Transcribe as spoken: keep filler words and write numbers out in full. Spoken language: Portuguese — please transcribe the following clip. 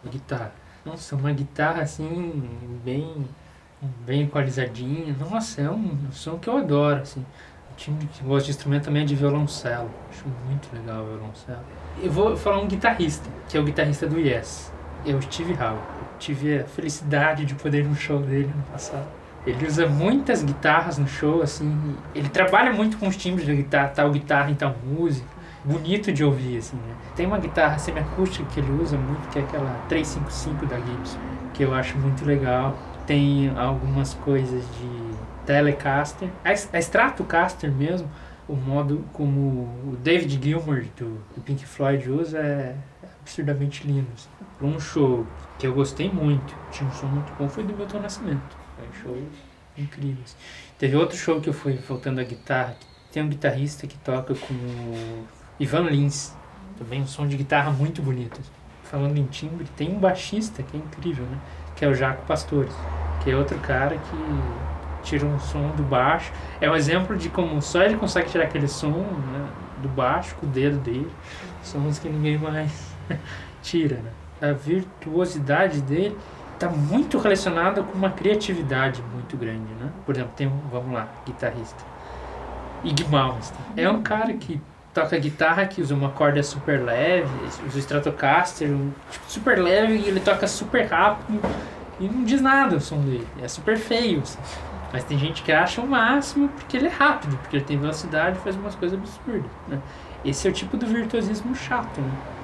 guitarra. Nossa, uma guitarra assim, bem, bem equalizadinha. Nossa, é um, um som que eu adoro, assim. O time que gosta de instrumento também é de violoncelo. Acho muito legal o violoncelo. Eu vou falar um guitarrista, que é o guitarrista do Yes. É o Steve Howe. Eu tive a felicidade de poder ir no show dele no passado. Ele usa muitas guitarras no show, assim. Ele trabalha muito com os timbres da guitarra, tal guitarra em tal música. Bonito de ouvir, assim, né? Tem uma guitarra semiacústica que ele usa muito, que é aquela trezentos e cinquenta e cinco da Gibson, que eu acho muito legal. Tem algumas coisas de Telecaster, a, a Stratocaster mesmo, o modo como o David Gilmour do, do Pink Floyd usa é absurdamente lindo. Assim. Um show que eu gostei muito, tinha um som muito bom, foi do Milton Nascimento. Foi um show incrível. Assim. Teve outro show que eu fui, voltando à guitarra, tem um guitarrista que toca com o Ivan Lins, também um som de guitarra muito bonito. Falando em timbre, tem um baixista que é incrível, né? Que é o Jaco Pastores, que é outro cara que tira um som do baixo. É um exemplo de como só ele consegue tirar aquele som, né, do baixo com o dedo dele. Sons que ninguém mais tira, né? A virtuosidade dele está muito relacionada com uma criatividade muito grande, né? Por exemplo, tem um, vamos lá, guitarrista Ig Malmsteen. É um cara que toca guitarra, que usa uma corda super leve, usa o Stratocaster, um, tipo, super leve, e ele toca super rápido e não diz nada o som dele. É super feio, assim. Mas tem gente que acha o máximo porque ele é rápido, porque ele tem velocidade e faz umas coisas absurdas, né? Esse é o tipo do virtuosismo chato, né?